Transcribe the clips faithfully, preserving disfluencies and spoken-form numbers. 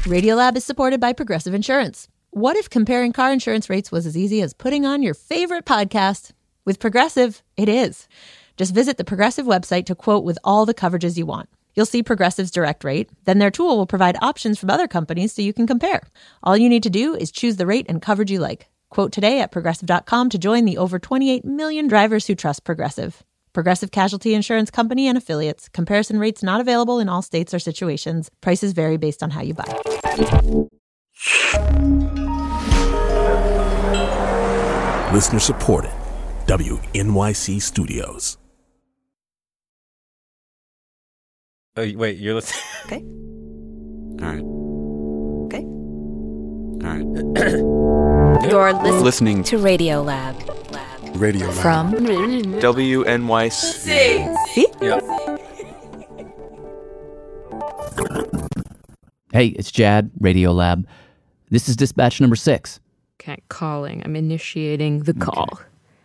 Radiolab is supported by Progressive Insurance. What if comparing car insurance rates was as easy as putting on your favorite podcast? With Progressive, it is. Just visit the Progressive website to quote with all the coverages you want. You'll see Progressive's direct rate. Then their tool will provide options from other companies so you can compare. All you need to do is choose the rate and coverage you like. Quote today at progressive dot com to join the over twenty-eight million drivers who trust Progressive. Progressive Casualty Insurance Company and Affiliates. Comparison rates not available in all states or situations. Prices vary based on how you buy. Listener supported. W N Y C Studios. Oh, wait, you're listening? Okay. All right. Okay. All right. You're listening, listening to Radiolab. Lab. Radio Lab. From W N Y C. See? Yeah. Hey, it's Jad, Radiolab. This is dispatch number six. Okay, calling. I'm initiating the call. Okay.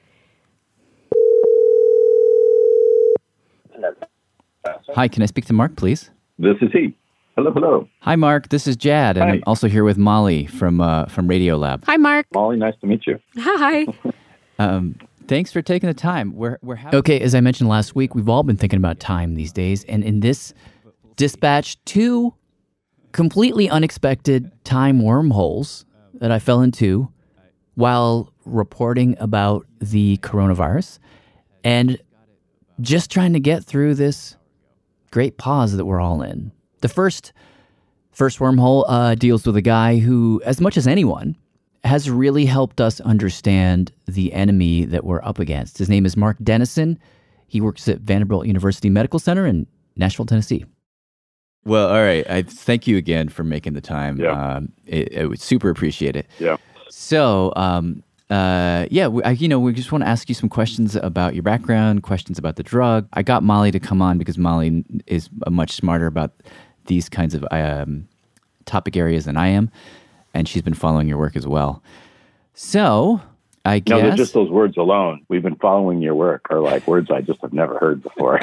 Hi, can I speak to Mark, please? This is he. Hello, hello. Hi, Mark. This is Jad, and Hi. I'm also here with Molly from uh, from Radiolab. Hi, Mark. Molly, nice to meet you. Hi. Um, thanks for taking the time. We're we're happy. Okay, as I mentioned last week, we've all been thinking about time these days, and in this dispatch, two completely unexpected time wormholes that I fell into while reporting about the coronavirus, and just trying to get through this great pause that we're all in. The first first wormhole uh, deals with a guy who, as much as anyone, has really helped us understand the enemy that we're up against. His name is Mark Dennison. He works at Vanderbilt University Medical Center in Nashville, Tennessee. Well, all right. I thank you again for making the time. Yeah. Um, it, it would super appreciate it. Yeah. So, um, uh, yeah, we, I, you know, we just want to ask you some questions about your background, questions about the drug. I got Molly to come on because Molly is much smarter about these kinds of um, topic areas than I am, and she's been following your work as well. So, I guess... No, just those words alone. We've been following your work are like words I just have never heard before.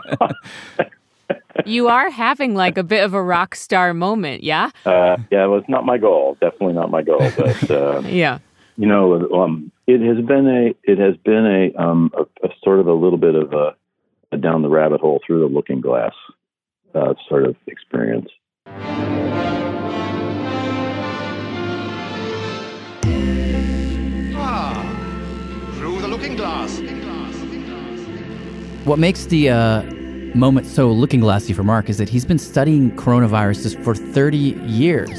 You are having like a bit of a rock star moment, yeah? Uh, yeah, well, it's not my goal. Definitely not my goal. But uh, Yeah. you know, um, it has been a it has been a, um, a, a sort of a little bit of a, a down the rabbit hole through the looking glass uh, sort of experience. Ah, through the looking glass. What makes the uh, moment so looking glassy for Mark is that he's been studying coronaviruses for thirty years.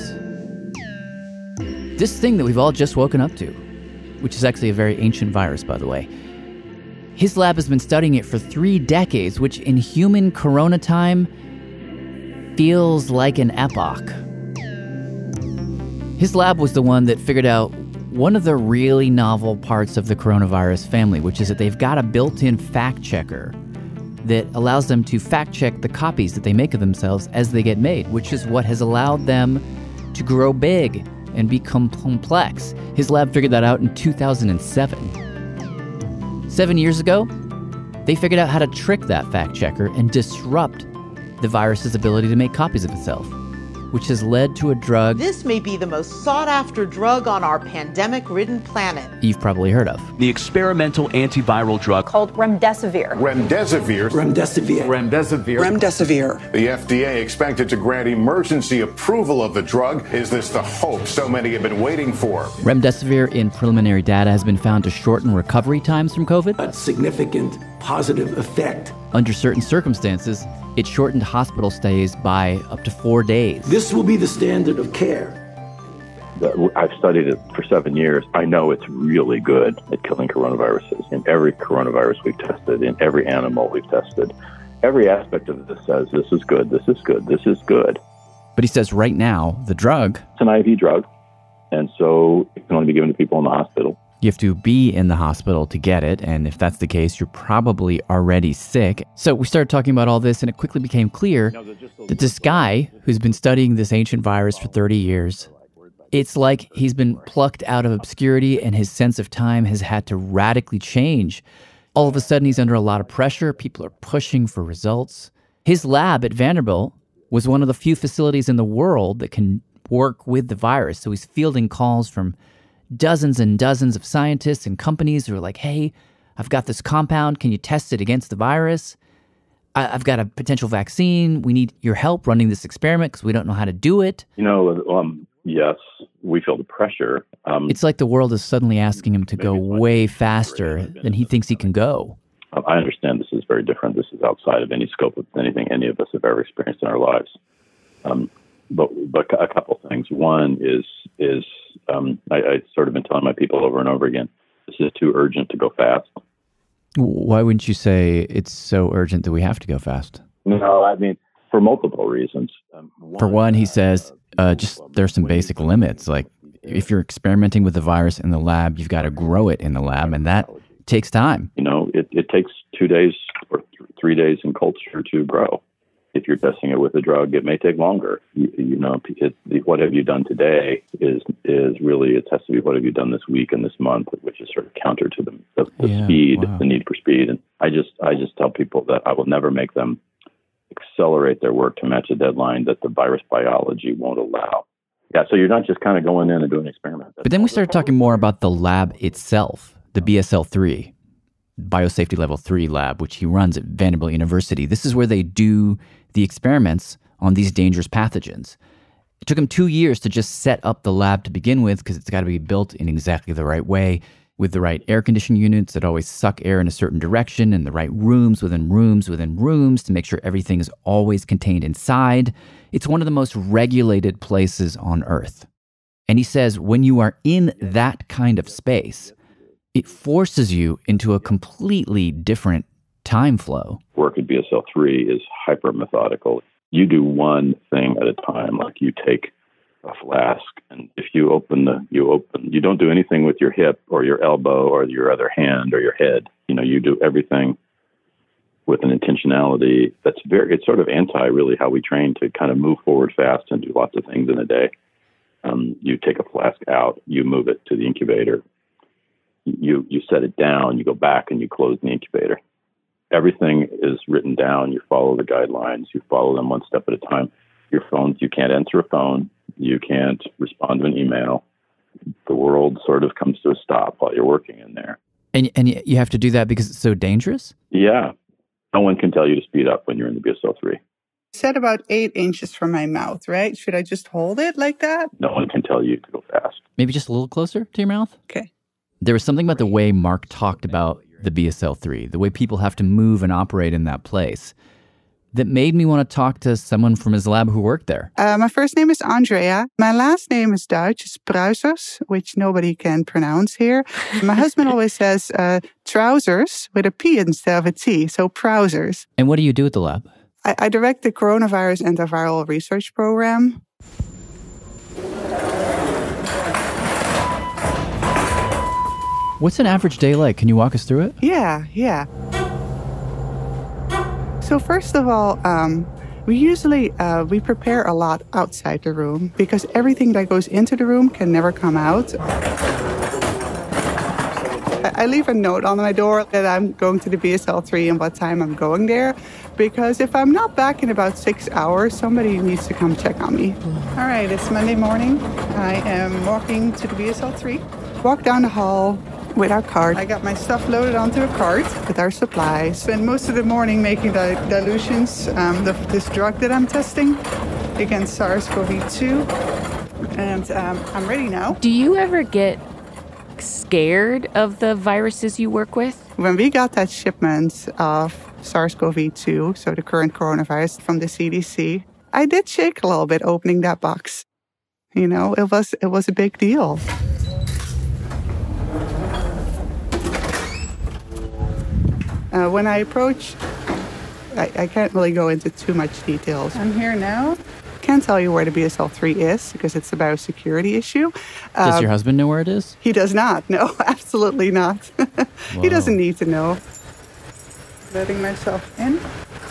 This thing that we've all just woken up to, which is actually a very ancient virus, by the way. His lab has been studying it for three decades, which in human corona time feels like an epoch. His lab was the one that figured out one of the really novel parts of the coronavirus family, which is that they've got a built-in fact checker that allows them to fact check the copies that they make of themselves as they get made, which is what has allowed them to grow big and become complex. His lab figured that out in two thousand seven. Seven years ago, they figured out how to trick that fact checker and disrupt the virus's ability to make copies of itself, which has led to a drug This may be the most sought-after drug on our pandemic-ridden planet. you've probably heard of. The experimental antiviral drug called remdesivir. Remdesivir. Remdesivir. Remdesivir. Remdesivir. The F D A expected to grant emergency approval of the drug. Is this the hope so many have been waiting for? Remdesivir in preliminary data has been found to shorten recovery times from COVID. A significant positive effect. Under certain circumstances, it shortened hospital stays by up to four days. This will be the standard of care. I've studied it for seven years. I know it's really good at killing coronaviruses. In every coronavirus we've tested, in every animal we've tested, every aspect of this says this is good, this is good, this is good. But he says right now, the drug... It's an I V drug, and so it can only be given to people in the hospital. You have to be in the hospital to get it, and if that's the case, you're probably already sick. So we started talking about all this, and it quickly became clear that this guy who's been studying this ancient virus for thirty years, it's like he's been plucked out of obscurity, and his sense of time has had to radically change. All of a sudden, he's under a lot of pressure. People are pushing for results. His lab at Vanderbilt was one of the few facilities in the world that can work with the virus. So he's fielding calls from dozens and dozens of scientists and companies who are like, hey, I've got this compound. Can you test it against the virus? I- I've got a potential vaccine. We need your help running this experiment because we don't know how to do it. You know, um, yes, we feel the pressure. Um, it's like the world is suddenly asking him to go way faster than he thinks he can go. I understand this is very different. This is outside of any scope of anything any of us have ever experienced in our lives. Um, but but a couple things. One is is um, I, I sort of been telling my people over and over again, this is too urgent to go fast. Why wouldn't you say it's so urgent that we have to go fast? No, I mean, for multiple reasons. Um, one, for one, he says, uh, just there's some basic limits. Like if you're experimenting with the virus in the lab, you've got to grow it in the lab, and that takes time. You know, it, it takes two days or th- three days in culture to grow. If you're testing it with a drug, it may take longer. You, you know, it, the, what have you done today is is really, it has to be what have you done this week and this month, which is sort of counter to the, the, the yeah, speed, wow. the need for speed. And I just I just tell people that I will never make them accelerate their work to match a deadline that the virus biology won't allow. Yeah, so you're not just kind of going in and doing experiments. But then we started talking more about the lab itself, the B S L three, Biosafety Level three lab, which he runs at Vanderbilt University. This is where they do the experiments on these dangerous pathogens. It took him two years to just set up the lab to begin with because it's got to be built in exactly the right way with the right air conditioning units that always suck air in a certain direction and the right rooms within rooms within rooms to make sure everything is always contained inside. It's one of the most regulated places on Earth. And he says when you are in that kind of space, it forces you into a completely different time flow. Work at B S L three is hyper methodical. You do one thing at a time. Like you take a flask, and if you open the, you open, you don't do anything with your hip or your elbow or your other hand or your head. You know, you do everything with an intentionality that's very, it's sort of anti really how we train to kind of move forward fast and do lots of things in a day. Um, you take a flask out, you move it to the incubator, you you set it down, you go back and you close the incubator. Everything is written down. You follow the guidelines. You follow them one step at a time. Your phones, you can't answer a phone. You can't respond to an email. The world sort of comes to a stop while you're working in there. And and you have to do that because it's so dangerous? Yeah. No one can tell you to speed up when you're in the B S L three. Set about eight inches from my mouth, right? Should I just hold it like that? No one can tell you to go fast. Maybe just a little closer to your mouth? Okay. There was something about the way Mark talked about the B S L three, the way people have to move and operate in that place, that made me want to talk to someone from his lab who worked there. Uh, my first name is Andrea. My last name is Dutch. It's Pruisers, which nobody can pronounce here. My husband always says uh, trousers with a P instead of a T, so Pruisers. And what do you do at the lab? I, I direct the coronavirus antiviral research program. What's an average day like? Can you walk us through it? Yeah, yeah. So first of all, um, we usually, uh, we prepare a lot outside the room because everything that goes into the room can never come out. I, I leave a note on my door that I'm going to the B S L three and what time I'm going there, because if I'm not back in about six hours, somebody needs to come check on me. All right, it's Monday morning. I am walking to the B S L three. Walk down the hall with our cart. I got my stuff loaded onto a cart with our supplies. Spend most of the morning making the dilutions um, of this drug that I'm testing against SARS-C o V two. And um, I'm ready now. Do you ever get scared of the viruses you work with? When we got that shipment of SARS-C o V two, so the current coronavirus from the C D C, I did shake a little bit opening that box. You know, it was it was a big deal. Uh, when I approach, I, I can't really go into too much details. I'm here now. Can't tell you where the B S L three is because it's a biosecurity issue. Does um, your husband know where it is? He does not. No, absolutely not. He doesn't need to know. Letting myself in.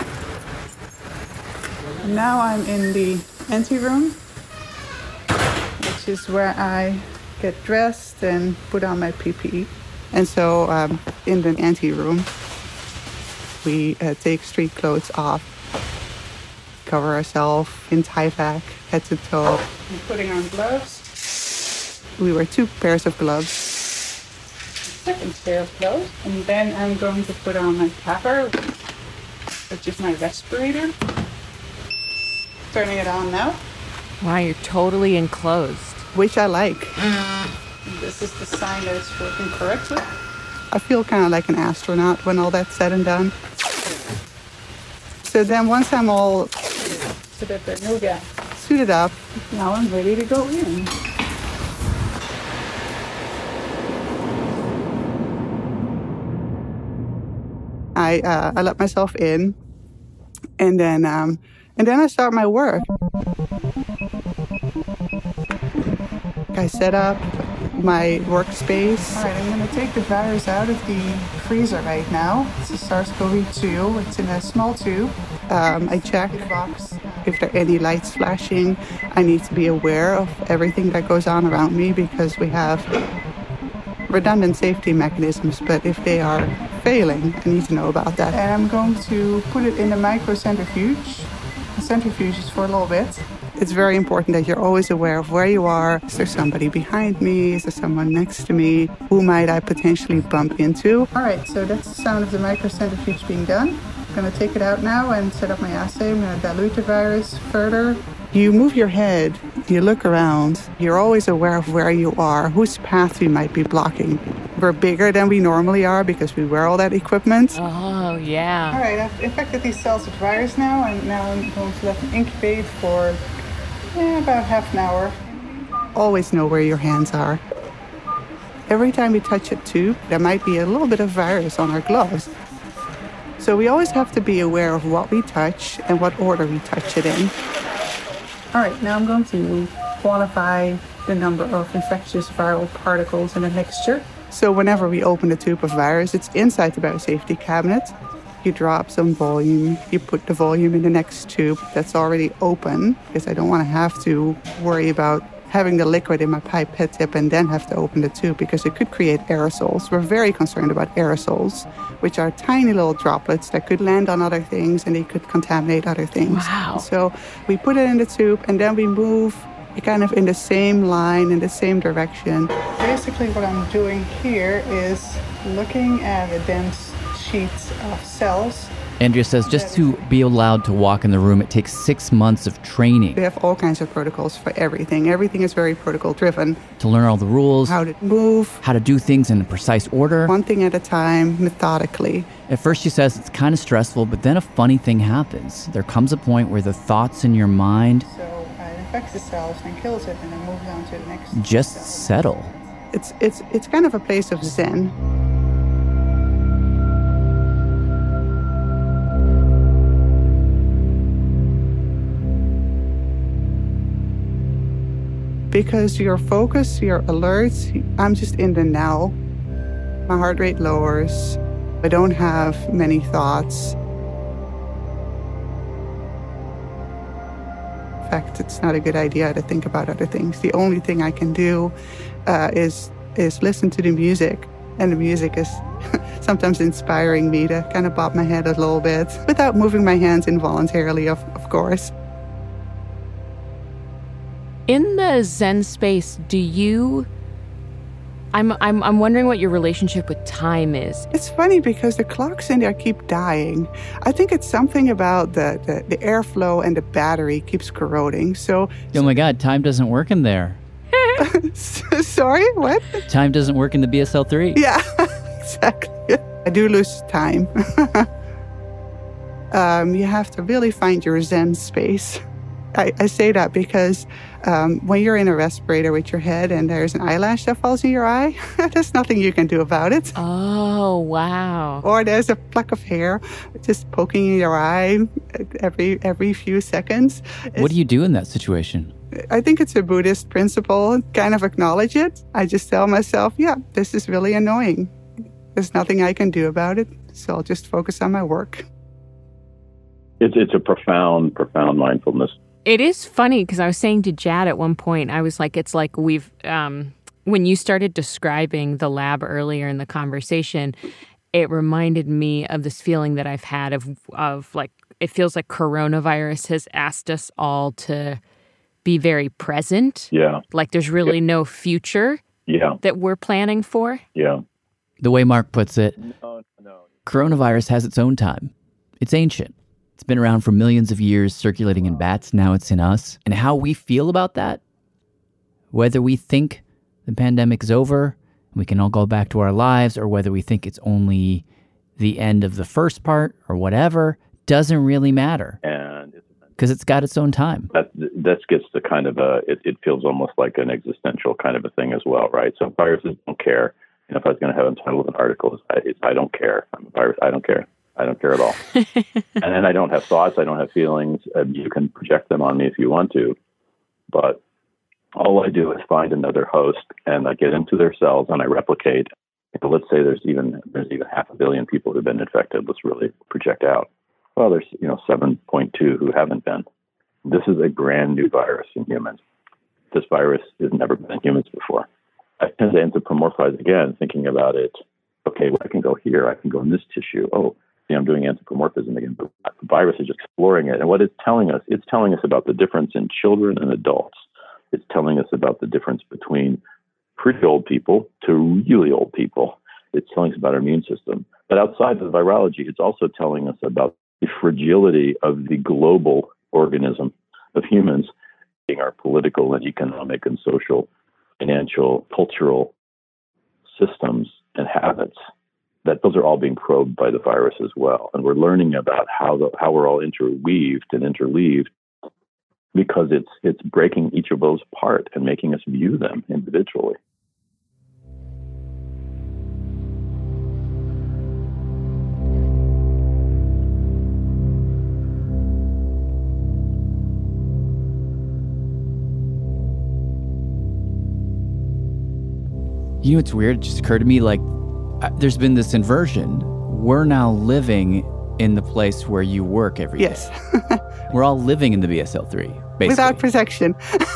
Now I'm in the anteroom, which is where I get dressed and put on my P P E. And so um, in the anteroom, we uh, take street clothes off. cover ourselves in Tyvek, head to toe. I'm putting on gloves. We wear two pairs of gloves. Second pair of gloves. And then I'm going to put on my capper, which is my respirator. Turning it on now. Wow, you're totally enclosed. Which I like. This is the sign that it's working correctly. I feel kind of like an astronaut when all that's said and done. So then once I'm all suited up, now I'm ready to go in. I uh, I let myself in, and then um, and then I start my work. I set up my workspace. All right, I'm going to take the virus out of the freezer right now. It's a SARS-C o V two. It's in a small tube. Um, I check the box. If there are any lights flashing, I need to be aware of everything that goes on around me because we have redundant safety mechanisms, but if they are failing, I need to know about that. And I'm going to put it in a microcentrifuge. The centrifuge is for a little bit. It's very important that you're always aware of where you are. Is there somebody behind me? Is there someone next to me? Who might I potentially bump into? All right, so that's the sound of the microcentrifuge being done. I'm going to take it out now and set up my assay. I'm going to dilute the virus further. You move your head, you look around, you're always aware of where you are, whose path you might be blocking. We're bigger than we normally are because we wear all that equipment. Oh, yeah. All right, I've infected these cells with virus now, and now I'm going to let them incubate for yeah, about half an hour. Always know where your hands are. Every time we touch a tube, there might be a little bit of virus on our gloves. So we always have to be aware of what we touch and what order we touch it in. All right, now I'm going to quantify the number of infectious viral particles in a mixture. So whenever we open a tube of virus, it's inside the biosafety cabinet. You drop some volume, you put the volume in the next tube that's already open, because I don't want to have to worry about having the liquid in my pipette tip and then have to open the tube because it could create aerosols. We're very concerned about aerosols, which are tiny little droplets that could land on other things and they could contaminate other things. Wow. So we put it in the tube and then we move kind of in the same line, in the same direction. Basically what I'm doing here is looking at a dense sheet of cells. Andrea says just to be allowed to walk in the room, it takes six months of training. We have all kinds of protocols for everything. Everything is very protocol-driven. To learn all the rules. How to move. How to do things in a precise order. One thing at a time, methodically. At first, she says it's kind of stressful, but then a funny thing happens. There comes a point where the thoughts in your mind So it infects the cells and kills it and then moves on to the next just cell. settle. It's, it's, it's kind of a place of zen. Because you're focused, you're alert, I'm just in the now. My heart rate lowers. I don't have many thoughts. In fact, it's not a good idea to think about other things. The only thing I can do uh, is is listen to the music. And the music is sometimes inspiring me to kind of bob my head a little bit without moving my hands involuntarily, of, of course. In the Zen space, do you... I'm, I'm, I'm wondering what your relationship with time is. It's funny because the clocks in there keep dying. I think it's something about the, the, the airflow and the battery keeps corroding. So, Oh my God, time doesn't work in there. Sorry, what? Time doesn't work in the B S L three. Yeah, exactly. I do lose time. um, you have to really find your Zen space. I, I say that because um, when you're in a respirator with your head and there's an eyelash that falls in your eye, there's nothing you can do about it. Oh, wow. Or there's a pluck of hair just poking in your eye every every few seconds. It's, What do you do in that situation? I think it's a Buddhist principle, kind of acknowledge it. I just tell myself, yeah, this is really annoying. There's nothing I can do about it, so I'll just focus on my work. It's, it's a profound, profound mindfulness. It is funny because I was saying to Jad at one point, I was like, it's like we've, um, when you started describing the lab earlier in the conversation, it reminded me of this feeling that I've had of, of like it feels like coronavirus has asked us all to be very present. Yeah. Like there's really no future yeah. that we're planning for. Yeah. The way Mark puts it, no, no. coronavirus has its own time. It's ancient. It's been around for millions of years, circulating in bats. Now it's in us. And how we feel about that, whether we think the pandemic is over and we can all go back to our lives, or whether we think it's only the end of the first part or whatever, doesn't really matter. And because it's got its own time. That that gets to kind of a, it, it feels almost like an existential kind of a thing as well, right? So viruses don't care. You know, if I was going to have a title of an article, it's, I, it's I don't care. I'm a virus. I don't care. I don't care at all. And then I don't have thoughts. I don't have feelings. Uh, you can project them on me if you want to. But all I do is find another host and I get into their cells and I replicate. So let's say there's even there's even half a billion people who've been infected. Let's really project out. Well, there's you know seven point two who haven't been. This is a brand new virus in humans. This virus has never been in humans before. I tend to anthropomorphize again, thinking about it. Okay, well, I can go here. I can go in this tissue. Oh, see, I'm doing anthropomorphism again. But the virus is just exploring it. And what it's telling us, it's telling us about the difference in children and adults. It's telling us about the difference between pretty old people to really old people. It's telling us about our immune system. But outside of the virology, it's also telling us about the fragility of the global organism of humans, being our political and economic and social, financial, cultural systems and habits. That those are all being probed by the virus as well. And we're learning about how the, how we're all interweaved and interleaved, because it's it's breaking each of those apart and making us view them individually. You know, it's weird. It just occurred to me, like, uh, there's been this inversion. We're now living in the place where you work every day. Yes. We're all living in the B S L three, basically. Without protection.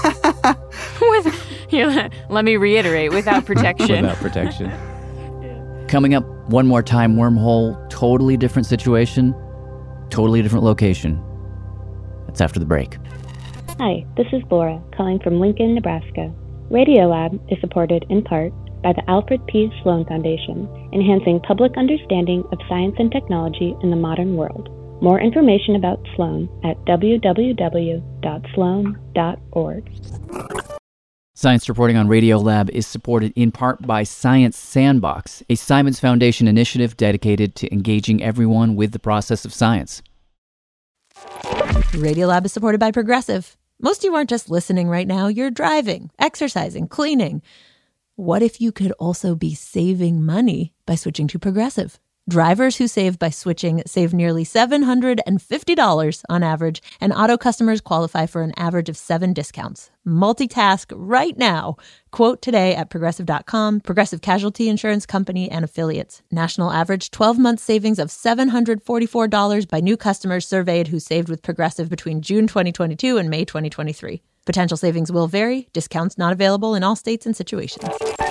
With, yeah, let me reiterate, without protection. Without protection. Coming up one more time, Wormhole, totally different situation, totally different location. That's after the break. Hi, this is Laura, calling from Lincoln, Nebraska. Radiolab is supported in part by the Alfred P. Sloan Foundation, enhancing public understanding of science and technology in the modern world. More information about Sloan at w w w dot sloan dot org. Science Reporting on Radiolab is supported in part by Science Sandbox, a Simons Foundation initiative dedicated to engaging everyone with the process of science. Radiolab is supported by Progressive. Most of you aren't just listening right now, you're driving, exercising, cleaning. What if you could also be saving money by switching to Progressive? Drivers who save by switching save nearly seven hundred fifty dollars on average, and auto customers qualify for an average of seven discounts. Multitask right now. Quote today at progressive dot com. Progressive Casualty Insurance Company and Affiliates. National average twelve-month savings of seven hundred forty-four dollars by new customers surveyed who saved with Progressive between June twenty twenty-two and May twenty twenty-three. Potential savings will vary. Discounts not available in all states and situations.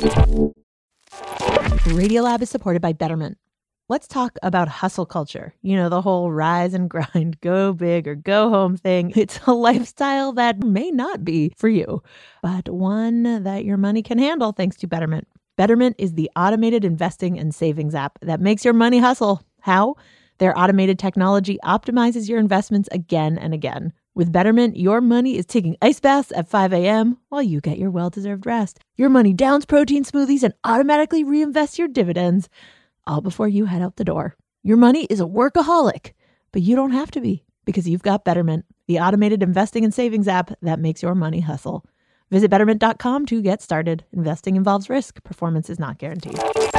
Radiolab is supported by Betterment. Let's talk about hustle culture. You know, the whole rise and grind, go big or go home thing. It's a lifestyle that may not be for you, but one that your money can handle thanks to Betterment. Betterment is the automated investing and savings app that makes your money hustle. How? Their automated technology optimizes your investments again and again. With Betterment, your money is taking ice baths at five a.m. while you get your well-deserved rest. Your money downs protein smoothies and automatically reinvests your dividends, all before you head out the door. Your money is a workaholic, but you don't have to be, because you've got Betterment, the automated investing and savings app that makes your money hustle. Visit betterment dot com to get started. Investing involves risk. Performance is not guaranteed.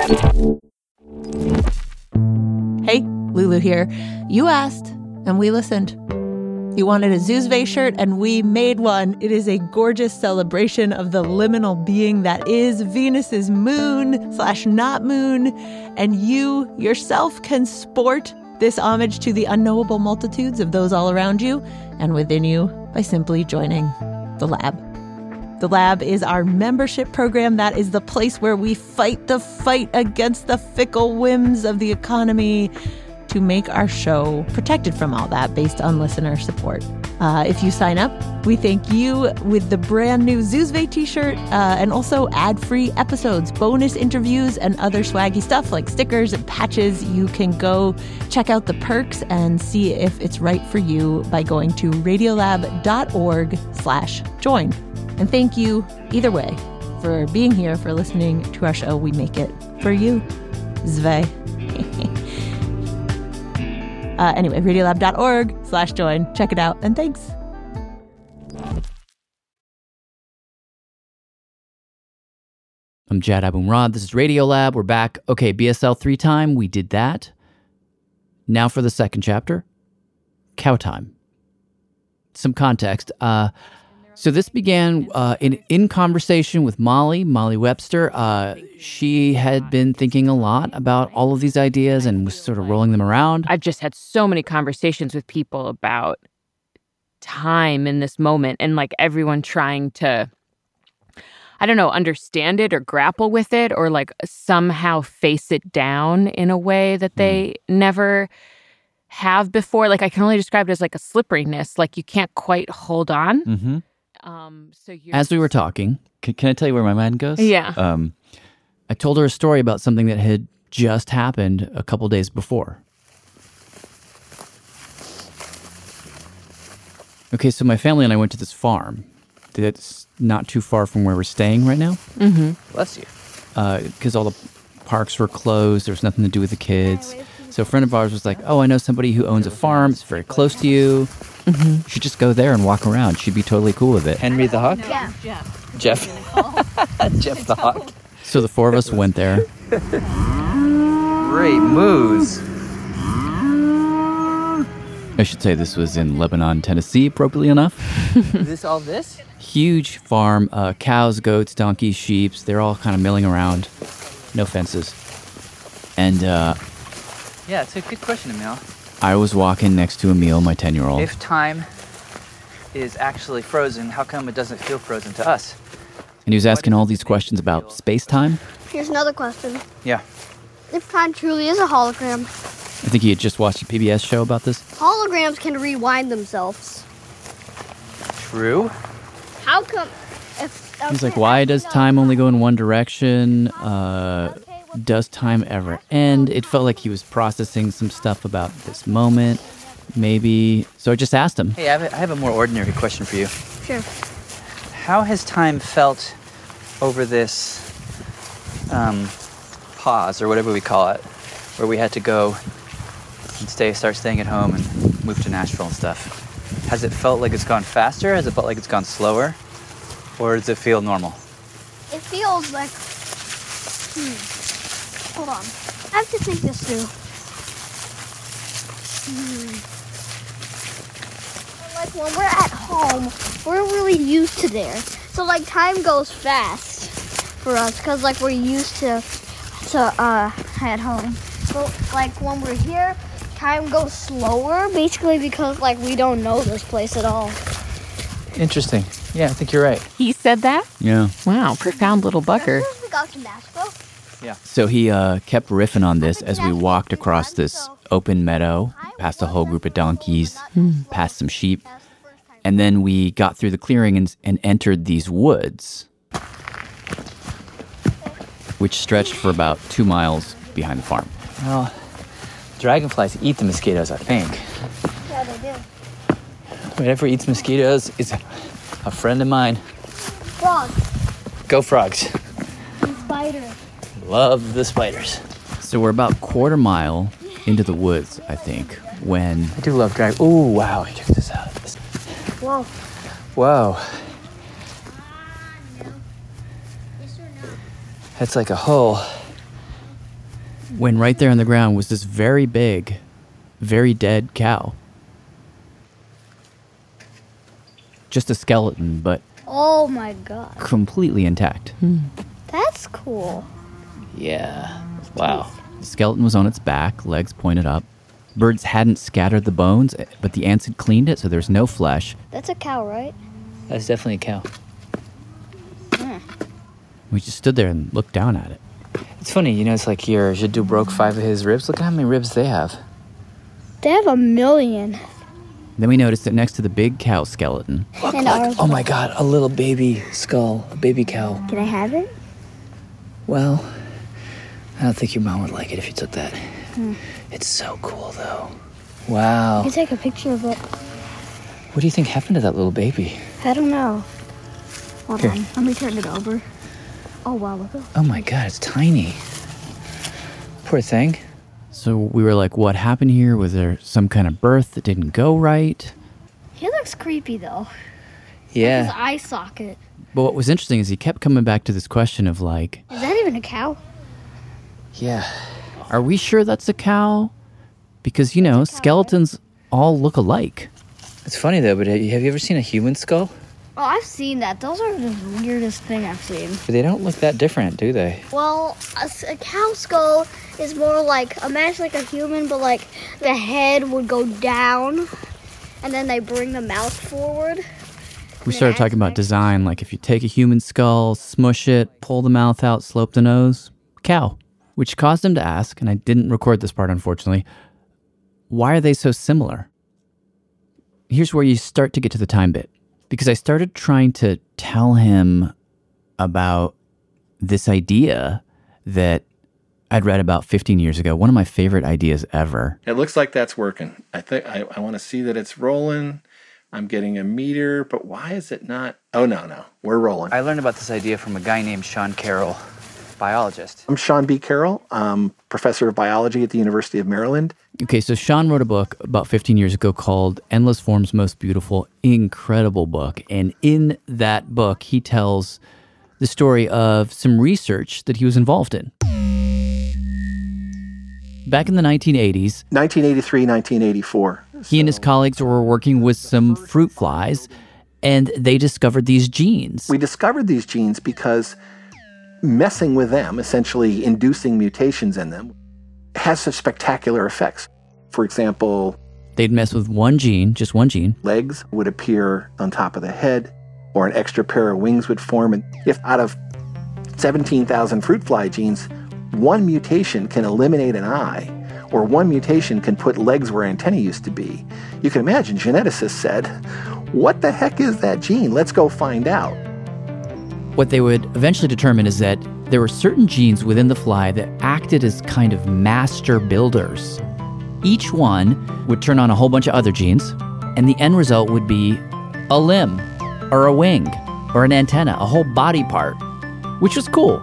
Hey, Lulu here. You asked, and we listened. You wanted a Zuzve shirt, and we made one. It is a gorgeous celebration of the liminal being that is Venus's moon slash not moon. And you yourself can sport this homage to the unknowable multitudes of those all around you and within you by simply joining the lab. The Lab is our membership program that is the place where we fight the fight against the fickle whims of the economy to make our show protected from all that based on listener support. Uh, if you sign up, we thank you with the brand new Zoozve t-shirt uh, and also ad-free episodes, bonus interviews, and other swaggy stuff like stickers and patches. You can go check out the perks and see if it's right for you by going to radiolab.org slash join. And thank you, either way, for being here, for listening to our show. We make it for you. Zve. uh, anyway, radiolab.org slash join. Check it out, and thanks. I'm Jad Abumrad. This is Radiolab. We're back. Okay, B S L three time. We did that. Now for the second chapter. Cow time. Some context. Uh, so this began uh, in, in conversation with Molly, Molly Webster. Uh, she had been thinking a lot about all of these ideas and was sort of rolling them around. I've just had so many conversations with people about time in this moment and like everyone trying to, I don't know, understand it or grapple with it or like somehow face it down in a way that they mm. never have before. Like I can only describe it as like a slipperiness, like you can't quite hold on. Mm-hmm. Um, so you're As we were talking, can, can I tell you where my mind goes? Yeah. Um, I told her a story about something that had just happened a couple days before. Okay, so my family and I went to this farm that's not too far from where we're staying right now. Mm-hmm. Bless you. Because uh, all the parks were closed. There was nothing to do with the kids. So a friend of ours was like, oh, I know somebody who owns a farm. It's very close to you. Mm-hmm. You should just go there and walk around. She'd be totally cool with it. Henry the Hawk? Yeah. Jeff. Jeff. Jeff the Hawk. So the four of us went there. Great moose. I should say this was in Lebanon, Tennessee, appropriately enough. Is this all this? Huge farm, uh, cows, goats, donkeys, sheep. They're all kind of milling around. No fences. And uh, yeah, it's a good question, Emil. I was walking next to Emil, my ten-year-old. If time is actually frozen, how come it doesn't feel frozen to us? And he was asking all these questions about space-time. Here's another question. Yeah. If time truly is a hologram, I think he had just watched a P B S show about this. Holograms can rewind themselves. True. How come? If okay, He's like, why does time only go in one direction? Uh, does time ever end? It felt like he was processing some stuff about this moment, maybe. So I just asked him. Hey, I have a, I have a more ordinary question for you. Sure. How has time felt over this um, pause, or whatever we call it, where we had to go and stay, start staying at home and move to Nashville and stuff? Has it felt like it's gone faster? Has it felt like it's gone slower? Or does it feel normal? It feels like... Hmm. Hold on. I have to think this through. Hmm. Like when we're at home, we're really used to there. So like time goes fast for us because like we're used to to uh at home. But like when we're here, time goes slower basically because like we don't know this place at all. Interesting. Yeah, I think you're right. He said that? Yeah. Wow, profound little bugger. We got to Nashville. Yeah. So he uh, kept riffing on this as we walked across this open meadow, past a whole group of donkeys, mm. past some sheep. And then we got through the clearing and, and entered these woods, which stretched for about two miles behind the farm. Well, dragonflies eat the mosquitoes, I think. Yeah, they do. Whatever eats mosquitoes is a friend of mine. Frogs. Go frogs. And spiders. Love the spiders. So we're about a quarter mile into the woods, I think, when... I do love drag... Oh, wow, check this out. Whoa. Whoa. That's like a hole. When right there on the ground was this very big, very dead cow. Just a skeleton, but... Oh my god. Completely intact. Hmm. That's cool. Yeah. Wow. The skeleton was on its back, legs pointed up. Birds hadn't scattered the bones, but the ants had cleaned it, so there's no flesh. That's a cow, right? That's definitely a cow. Hmm. We just stood there and looked down at it. It's funny, you know, it's like here, Jadou broke five of his ribs. Look at how many ribs they have. They have a million. Then we noticed that next to the big cow skeleton. Look, And look. ours. Oh my God, a little baby skull, a baby cow. Can I have it? Well, I don't think your mom would like it if you took that. Hmm. It's so cool, though. Wow. You can take a picture of it. What do you think happened to that little baby? I don't know. Hold Here. on. Let me turn it over. Oh, wow, look at Oh my God, it's tiny. Poor thing. So we were like, what happened here? Was there some kind of birth that didn't go right? He looks creepy, though. Yeah. His eye socket. But what was interesting is he kept coming back to this question of like, Is that even a cow? Yeah. are we sure that's a cow? Because, you know, skeletons all look alike. It's funny, though, but have you ever seen a human skull? Oh, I've seen that. Those are the weirdest thing I've seen. But they don't look that different, do they? Well, a, s- a cow skull is more like, imagine like a human, but like the head would go down, and then they bring the mouth forward. We started talking about design, like if you take a human skull, smush it, pull the mouth out, slope the nose, cow. Which caused him to ask, and I didn't record this part unfortunately, why are they so similar? Here's where you start to get to the time bit. Because I started trying to tell him about this idea that I'd read about fifteen years ago, one of my favorite ideas ever. It looks like that's working. I think I, I want to see that it's rolling. I'm getting a meter, but why is it not? Oh, no, no. We're rolling. I learned about this idea from a guy named Sean Carroll, biologist. I'm Sean B. Carroll. I'm professor of biology at the University of Maryland. Okay, so Sean wrote a book about fifteen years ago called Endless Forms Most Beautiful, incredible book. And in that book, he tells the story of some research that he was involved in. Back in the nineteen eighties, nineteen eighty-three, nineteen eighty-four. He and his colleagues were working with some fruit flies, and they discovered these genes. We discovered these genes because messing with them, essentially inducing mutations in them, has such spectacular effects. For example, they'd mess with one gene, just one gene. Legs would appear on top of the head, or an extra pair of wings would form. And if out of seventeen thousand fruit fly genes, one mutation can eliminate an eye, or one mutation can put legs where antennae used to be, you can imagine geneticists said, what the heck is that gene? Let's go find out. What they would eventually determine is that there were certain genes within the fly that acted as kind of master builders. Each one would turn on a whole bunch of other genes, and the end result would be a limb, or a wing, or an antenna, a whole body part, which was cool.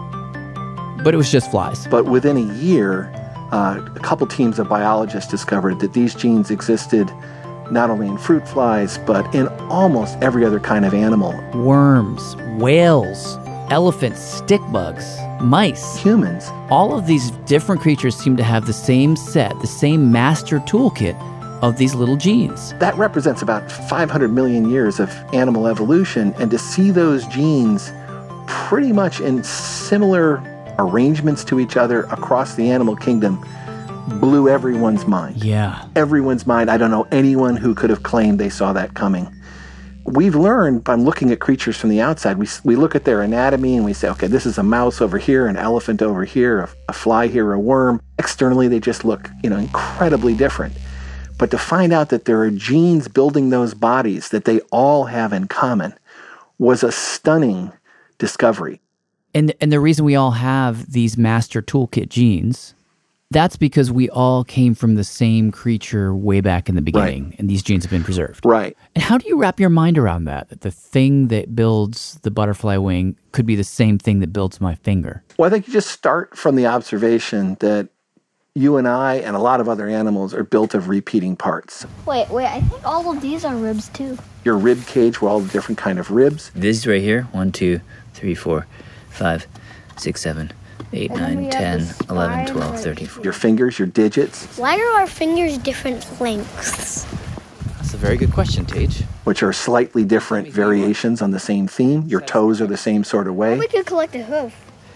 But it was just flies. But within a year, uh, a couple teams of biologists discovered that these genes existed not only in fruit flies, but in almost every other kind of animal. Worms, whales, elephants, stick bugs, mice, humans. All of these different creatures seem to have the same set, the same master toolkit of these little genes. That represents about five hundred million years of animal evolution, and to see those genes pretty much in similar arrangements to each other across the animal kingdom blew everyone's mind. Yeah. Everyone's mind. I don't know anyone who could have claimed they saw that coming. We've learned by looking at creatures from the outside, we we look at their anatomy and we say, okay, this is a mouse over here, an elephant over here, a, a fly here, a worm. Externally, they just look, you know, incredibly different. But to find out that there are genes building those bodies that they all have in common was a stunning discovery. And and the reason we all have these master toolkit genes, that's because we all came from the same creature way back in the beginning, right. And these genes have been preserved. Right. And how do you wrap your mind around that? That the thing that builds the butterfly wing could be the same thing that builds my finger? Well, I think you just start from the observation that you and I and a lot of other animals are built of repeating parts. Wait, wait, I think all of these are ribs too. Your rib cage were all the different kind of ribs. This right here, one, two, three, four, five, six, seven, eight, nine, ten, eleven, twelve, thirteen, fourteen. Your fingers, your digits. Why are our fingers different lengths? That's a very good question, Tage. Which are slightly different variations on the same theme. Your toes are the same sort of way. We could collect a hoof.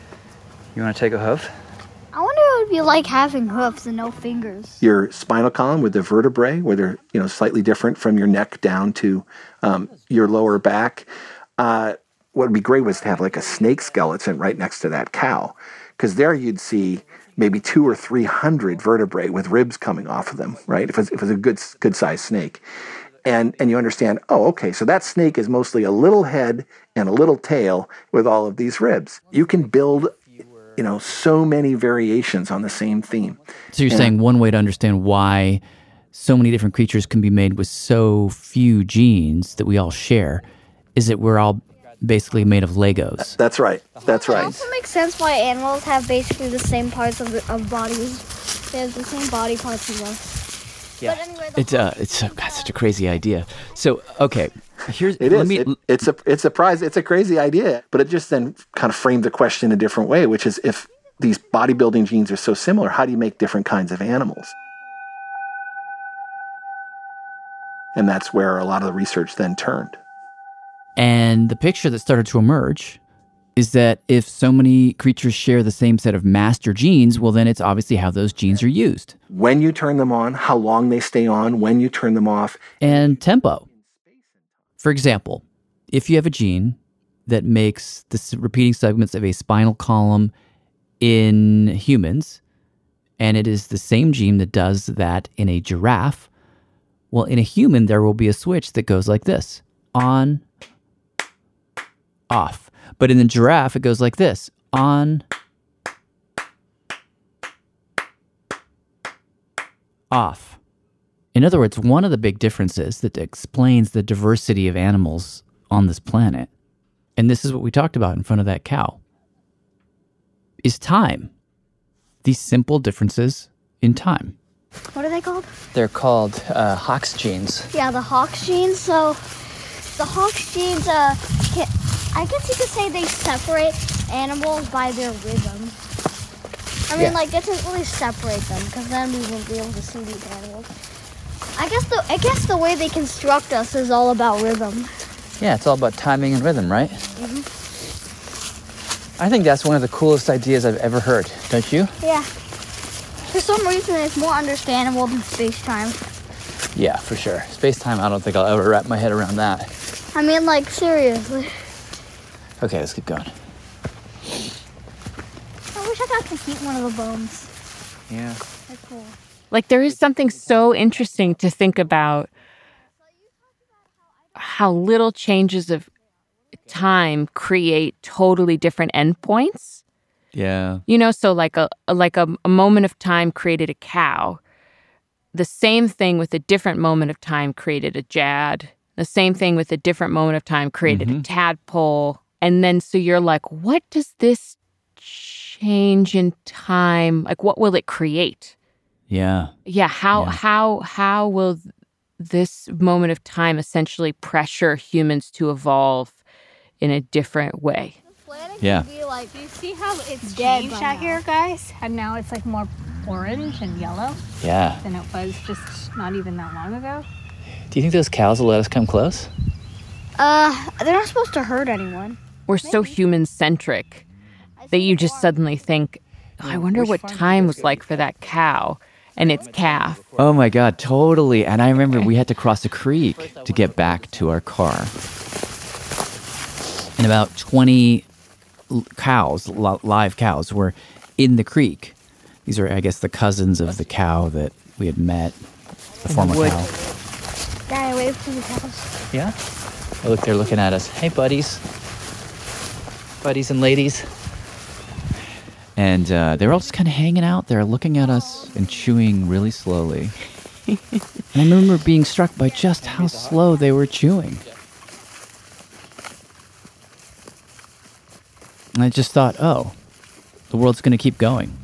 You want to take a hoof? I wonder what it would be like having hoofs and no fingers. Your spinal column with the vertebrae, where they're, you know, slightly different from your neck down to um, your lower back. Uh, what would be great was to have like a snake skeleton right next to that cow, because there you'd see maybe two or three hundred vertebrae with ribs coming off of them, right? If it was, if it was a good good sized snake. And and you understand, oh, okay, so that snake is mostly a little head and a little tail with all of these ribs. You can build, you know, so many variations on the same theme. So you're and saying one way to understand why so many different creatures can be made with so few genes that we all share is that we're all basically made of Legos. That's right. That's right. It also makes sense why animals have basically the same parts of, the, of bodies. They have the same body parts as us. Yeah. But anyway, It's uh, it's uh, God, such a crazy idea. So okay, here's it let is. me. It, it's a it's a prize. It's a crazy idea, but it just then kind of framed the question a different way, which is if these bodybuilding genes are so similar, how do you make different kinds of animals? And that's where a lot of the research then turned. And the picture that started to emerge is that if so many creatures share the same set of master genes, well, then it's obviously how those genes are used. When you turn them on, how long they stay on, when you turn them off. And tempo. For example, if you have a gene that makes the repeating segments of a spinal column in humans, and it is the same gene that does that in a giraffe, well, in a human, there will be a switch that goes like this. On, off. But in the giraffe, it goes like this. On, off. In other words, one of the big differences that explains the diversity of animals on this planet, and this is what we talked about in front of that cow, is time. These simple differences in time. What are they called? They're called uh, Hox genes. Yeah, the Hox genes. So the Hox genes, uh, can, I guess you could say they separate animals by their rhythm. I mean, Yeah. like, it doesn't really separate them, because then we wouldn't be able to see these animals. I guess the I guess the way they construct us is all about rhythm. Yeah, it's all about timing and rhythm, right? Mm-hmm. I think that's one of the coolest ideas I've ever heard, don't you? Yeah. For some reason, it's more understandable than space-time. Yeah, for sure. Space-time, I don't think I'll ever wrap my head around that. I mean, like, seriously. Okay, let's keep going. I wish I got to keep one of the bones. Yeah. They're cool. Like, there is something so interesting to think about how little changes of time create totally different endpoints. Yeah. You know, so like a like a, a moment of time created a cow. The same thing with a different moment of time created a jad. The same thing with a different moment of time created Mm-hmm. a tadpole. And then so you're like, what does this change in time, like what will it create? Yeah. Yeah, how Yeah. how how will this moment of time essentially pressure humans to evolve in a different way? Yeah. Like, Do you see how it's Dead changed by out here, guys? And now it's like more orange and yellow Yeah. than it was just not even that long ago. Do you think those cows will let us come close? Uh, they're not supposed to hurt anyone. We're so human-centric that you just suddenly think, oh, I wonder what time was like for that cow and its calf. Oh my God, totally. And I remember we had to cross a creek to get back to our car. And about twenty l- cows, li- live cows, were in the creek. These are, I guess, the cousins of the cow that we had met, the former wood. cow. Guy away from the cows. Yeah? Oh, look, they're looking at us. Hey, buddies. Buddies and ladies. And uh, they were all just kind of hanging out there, looking at us and chewing really slowly. And I remember being struck by just how slow they were chewing. And I just thought, oh, the world's going to keep going.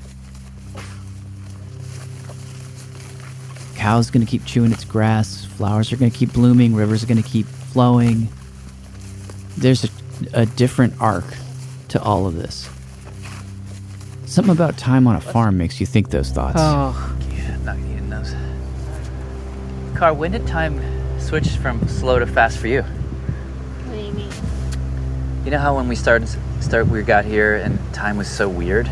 Cow's going to keep chewing its grass. Flowers are going to keep blooming. Rivers are going to keep flowing. There's a, a different arc to all of this. Something about time on a farm makes you think those thoughts. Oh. Yeah, not getting those. Car, when did time switch from slow to fast for you? What do you mean? You know how when we started, start we got here and time was so weird,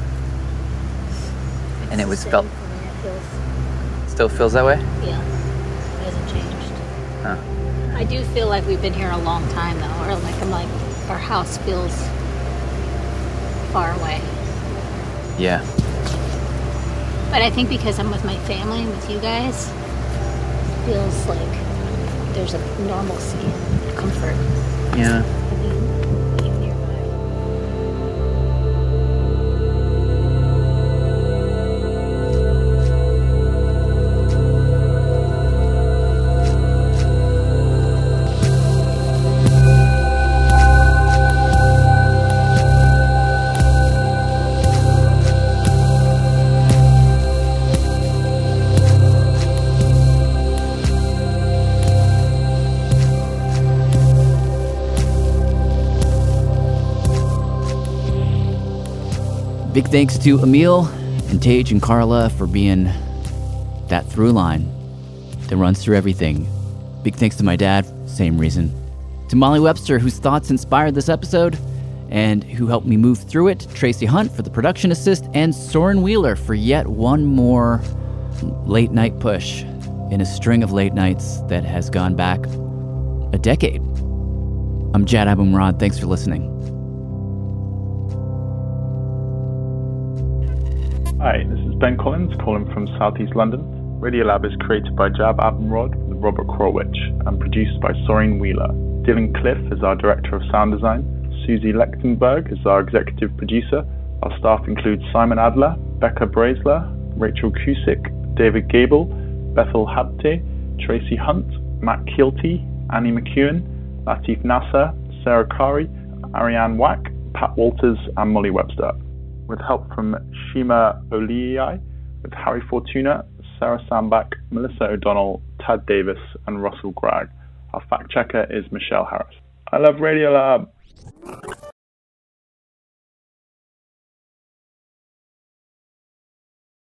and it was felt. Still feels that way? Yeah, it hasn't changed. Huh. I do feel like we've been here a long time though, or like I'm like our house feels far away. Yeah. But I think because I'm with my family and with you guys, it feels like there's a normalcy, a comfort. Yeah. Big thanks to Emil and Tage and Carla for being that through line that runs through everything. Big thanks to my dad, same reason. To Molly Webster, whose thoughts inspired this episode and who helped me move through it. Tracy Hunt for the production assist, and Soren Wheeler for yet one more late night push in a string of late nights that has gone back a decade. I'm Jad Abumrad. Thanks for listening. Hi, this is Ben Collins calling from Southeast London. Radiolab is created by Jab Abumrad with Robert Krulwich and produced by Soren Wheeler. Dylan Cliff is our Director of Sound Design. Susie Lechtenberg is our Executive Producer. Our staff includes Simon Adler, Becca Braisler, Rachel Cusick, David Gable, Bethel Habte, Tracy Hunt, Matt Keelty, Annie McEwen, Latif Nasser, Sarah Kari, Ariane Wack, Pat Walters, and Molly Webster, with help from Shima Oliyai, with Harry Fortuna, Sarah Sambach, Melissa O'Donnell, Tad Davis, and Russell Gregg. Our fact checker is Michelle Harris. I love Radiolab.